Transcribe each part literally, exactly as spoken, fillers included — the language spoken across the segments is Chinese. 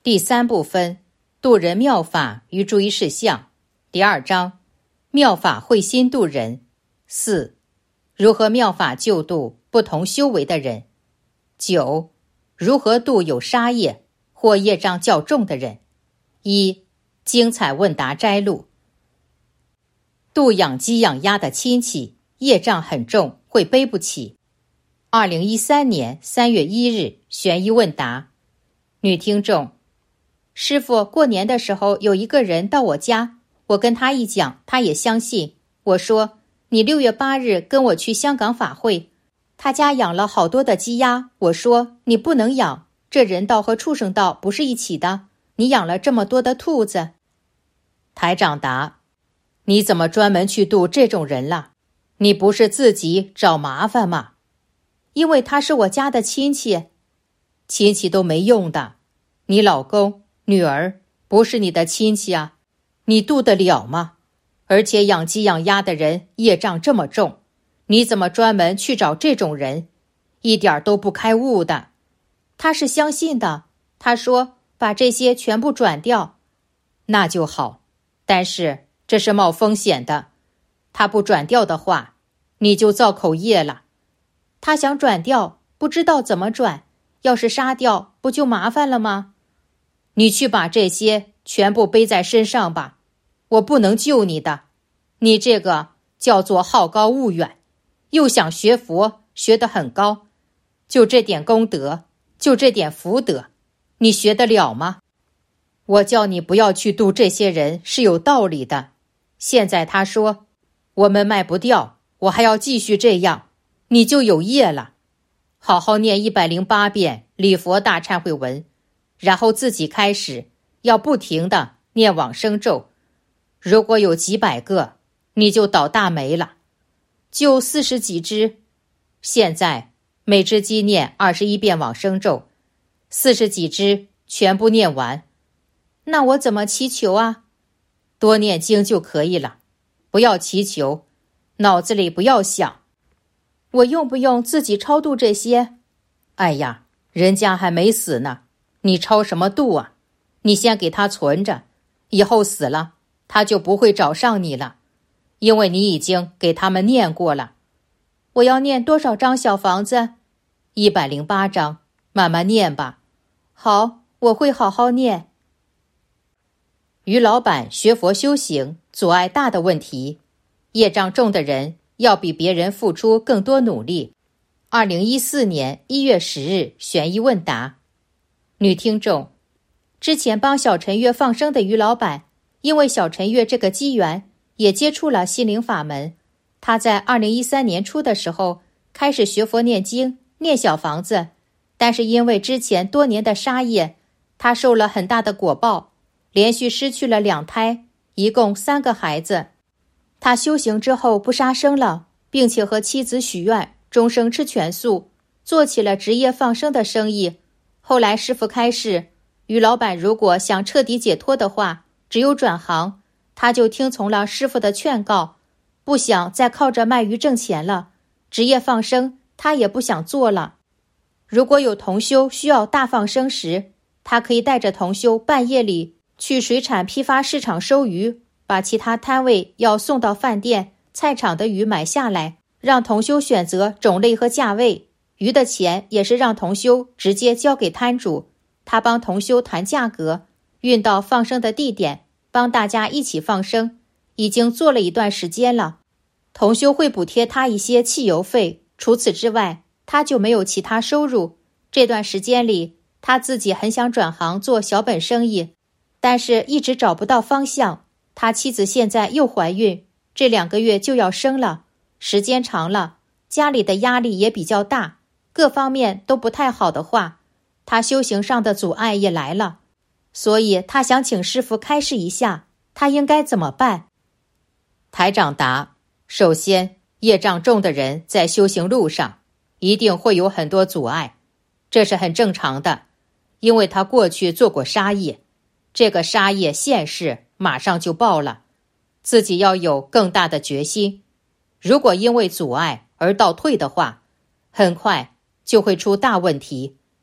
第三部分，度人妙法与注意事项。第二章，妙法会心度人。四、如何妙法救度不同修为的人。九、如何度有杀业或业障较重的人。一、精彩问答摘录。度养鸡养鸭的亲戚，业障很重，会背不起。二零一三年三月一日，悬疑问答。女听众：师父，过年的时候有一个人到我家，我跟他一讲，他也相信。我说，你六月八日跟我去香港法会，他家养了好多的鸡鸭，我说你不能养，这人道和畜生道不是一起的，你养了这么多的兔子。台长答：你怎么专门去度这种人了？你不是自己找麻烦吗？因为他是我家的亲戚。亲戚都没用的，你老公女儿不是你的亲戚啊，你度得了吗？而且养鸡养鸭的人业障这么重，你怎么专门去找这种人？一点都不开悟的。他是相信的，他说把这些全部转掉。那就好，但是这是冒风险的，他不转掉的话，你就造口业了。他想转掉，不知道怎么转，要是杀掉，不就麻烦了吗？你去把这些全部背在身上吧，我不能救你的。你这个叫做好高骛远，又想学佛，学得很高，就这点功德，就这点福德，你学得了吗？我叫你不要去度这些人是有道理的。现在他说，我们卖不掉，我还要继续这样，你就有业了。好好念一百零八遍礼佛大忏悔文，然后自己开始要不停地念往生咒。如果有几百个，你就倒大霉了。就四十几只，现在每只鸡念二十一遍往生咒，四十几只全部念完。那我怎么祈求啊？多念经就可以了，不要祈求，脑子里不要想。我用不用自己超度这些？哎呀，人家还没死呢，你超什么度啊？你先给他存着，以后死了，他就不会找上你了，因为你已经给他们念过了。我要念多少张小房子？一百零八张，慢慢念吧。好，我会好好念。于老板学佛修行阻碍大的问题，业障重的人要比别人付出更多努力。二零一四年一月十日，悬疑问答。女听众：之前帮小陈月放生的于老板，因为小陈月这个机缘，也接触了心灵法门。他在二零一三年初的时候开始学佛念经，念小房子，但是因为之前多年的杀业，他受了很大的果报，连续失去了两胎，一共三个孩子。他修行之后不杀生了，并且和妻子许愿终生吃全素，做起了职业放生的生意。后来师父开示，于老板如果想彻底解脱的话，只有转行。他就听从了师父的劝告，不想再靠着卖鱼挣钱了，职业放生他也不想做了。如果有同修需要大放生时，他可以带着同修半夜里去水产批发市场收鱼，把其他摊位要送到饭店、菜场的鱼买下来，让同修选择种类和价位，鱼的钱也是让同修直接交给摊主，他帮同修谈价格，运到放生的地点，帮大家一起放生，已经做了一段时间了。同修会补贴他一些汽油费，除此之外，他就没有其他收入。这段时间里，他自己很想转行做小本生意，但是一直找不到方向。他妻子现在又怀孕，这两个月就要生了，时间长了，家里的压力也比较大，各方面都不太好的话，他修行上的阻碍也来了。所以他想请师父开示一下，他应该怎么办？台长答：首先，业障重的人在修行路上一定会有很多阻碍，这是很正常的，因为他过去做过杀业，这个杀业现世马上就报了，自己要有更大的决心。如果因为阻碍而倒退的话，很快就会出大问题。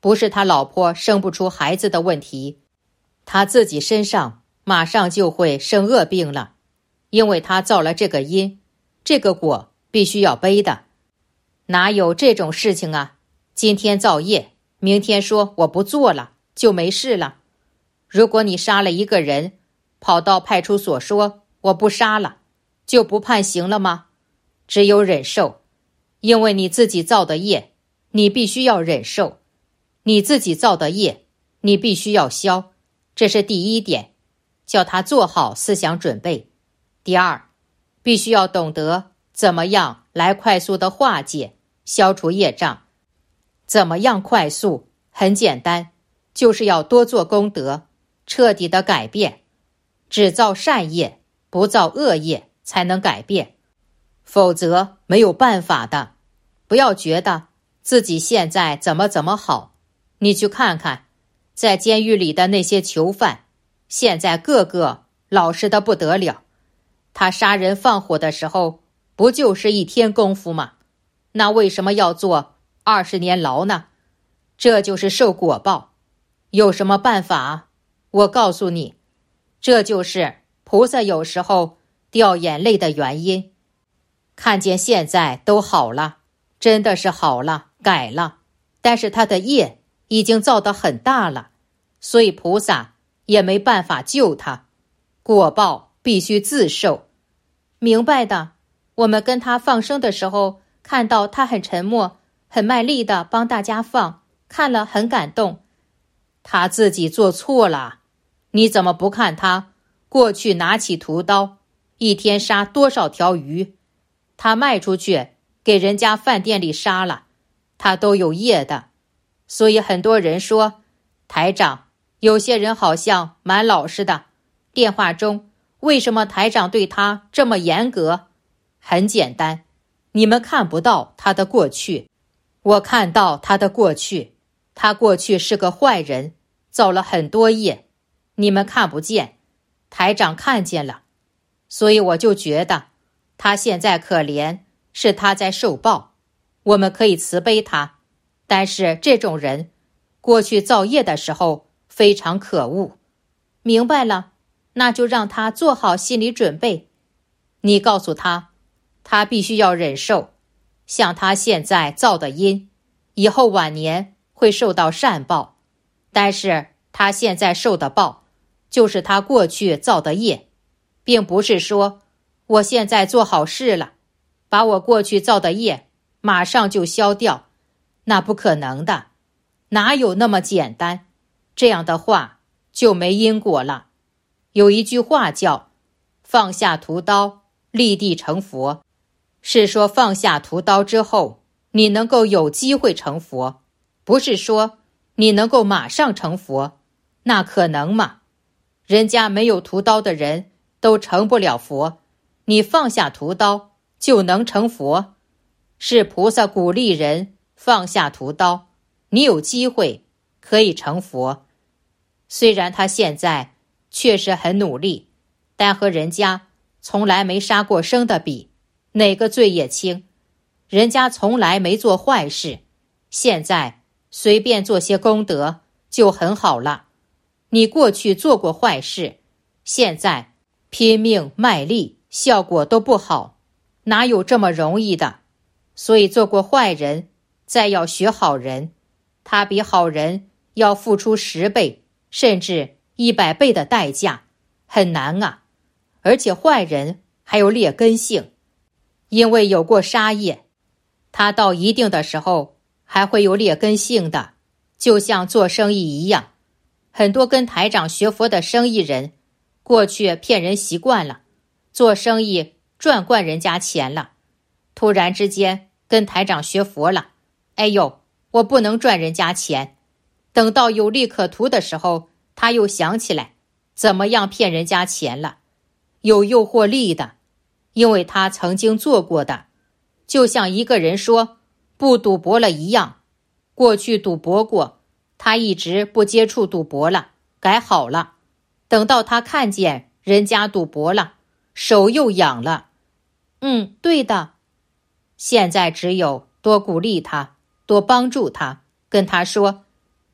不是他老婆生不出孩子的问题，他自己身上马上就会生恶病了，因为他造了这个因，这个果必须要背的。哪有这种事情啊？今天造业，明天说我不做了，就没事了。如果你杀了一个人，跑到派出所说我不杀了，就不判刑了吗？只有忍受，因为你自己造的业，你必须要忍受。你自己造的业，你必须要消，这是第一点，叫他做好思想准备。第二，必须要懂得怎么样来快速的化解、消除业障。怎么样快速？很简单，就是要多做功德，彻底的改变。只造善业，不造恶业，才能改变，否则没有办法的。不要觉得自己现在怎么怎么好，你去看看，在监狱里的那些囚犯，现在个个老实的不得了。他杀人放火的时候，不就是一天功夫吗？那为什么要坐二十年牢呢？这就是受果报。有什么办法？我告诉你，这就是菩萨有时候掉眼泪的原因。看见现在都好了，真的是好了，改了，但是他的业已经造得很大了，所以菩萨也没办法救他，果报必须自受。明白的，我们跟他放生的时候，看到他很沉默，很卖力的帮大家放，看了很感动。他自己做错了，你怎么不看他过去拿起屠刀，一天杀多少条鱼？他卖出去给人家饭店里杀了，他都有业的。所以很多人说，台长，有些人好像蛮老实的，电话中为什么台长对他这么严格？很简单，你们看不到他的过去，我看到他的过去。他过去是个坏人，造了很多业，你们看不见，台长看见了。所以我就觉得他现在可怜，是他在受报，我们可以慈悲他。但是这种人过去造业的时候非常可恶。明白了，那就让他做好心理准备。你告诉他，他必须要忍受，像他现在造的因，以后晚年会受到善报，但是他现在受的报，就是他过去造的业，并不是说我现在做好事了，把我过去造的业马上就消掉，那不可能的，哪有那么简单？这样的话就没因果了。有一句话叫放下屠刀，立地成佛，是说放下屠刀之后，你能够有机会成佛，不是说你能够马上成佛，那可能吗？人家没有屠刀的人都成不了佛，你放下屠刀就能成佛？是菩萨鼓励人放下屠刀，你有机会可以成佛。虽然他现在确实很努力，但和人家从来没杀过生的比，哪个罪业轻？人家从来没做坏事，现在随便做些功德就很好了。你过去做过坏事，现在拼命卖力，效果都不好，哪有这么容易的？所以做过坏人，再要学好人，他比好人要付出十倍甚至一百倍的代价，很难啊。而且坏人还有劣根性，因为有过杀业，他到一定的时候还会有劣根性的，就像做生意一样。很多跟台长学佛的生意人，过去骗人习惯了，做生意赚惯人家钱了，突然之间跟台长学佛了，哎呦，我不能赚人家钱。等到有利可图的时候，他又想起来怎么样骗人家钱了，有诱惑力的，因为他曾经做过的。就像一个人说不赌博了一样，过去赌博过，他一直不接触赌博了，改好了，等到他看见人家赌博了，手又痒了。嗯，对的。现在只有多鼓励他，多帮助他，跟他说，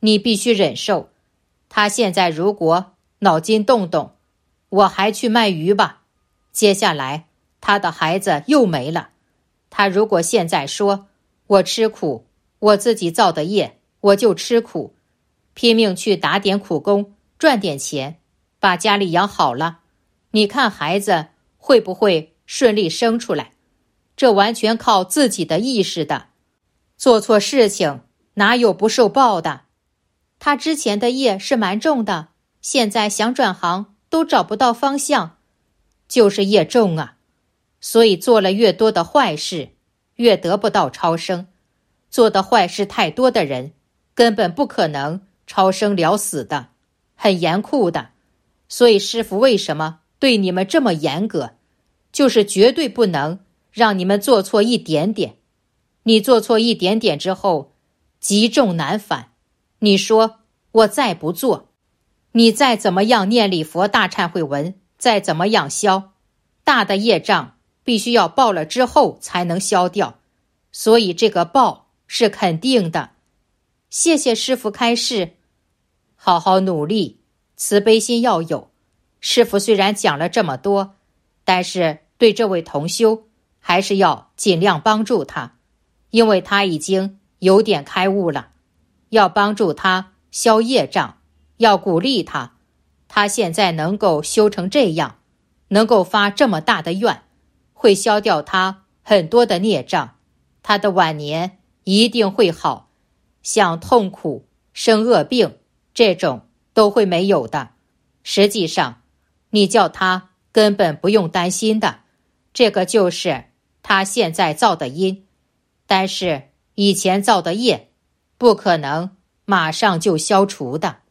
你必须忍受。他现在如果脑筋动动，我还去卖鱼吧，接下来他的孩子又没了。他如果现在说，我吃苦，我自己造的业，我就吃苦，拼命去打点苦工，赚点钱，把家里养好了，你看孩子会不会顺利生出来？这完全靠自己的意识的。做错事情哪有不受报的？他之前的业是蛮重的，现在想转行都找不到方向，就是业重啊。所以做了越多的坏事，越得不到超生。做的坏事太多的人，根本不可能超生了死的，很严酷的。所以师父为什么对你们这么严格？就是绝对不能让你们做错一点点。你做错一点点之后，极重难返。你说我再不做，你再怎么样念礼佛大忏悔文，再怎么样消，大的业障必须要报了之后才能消掉，所以这个报是肯定的。谢谢师父开示，好好努力，慈悲心要有。师父虽然讲了这么多，但是对这位同修还是要尽量帮助他，因为他已经有点开悟了，要帮助他消业障，要鼓励他。他现在能够修成这样，能够发这么大的愿，会消掉他很多的孽障，他的晚年一定会好，像痛苦、生恶病这种都会没有的。实际上你叫他根本不用担心的，这个就是他现在造的因，但是以前造的业不可能马上就消除的。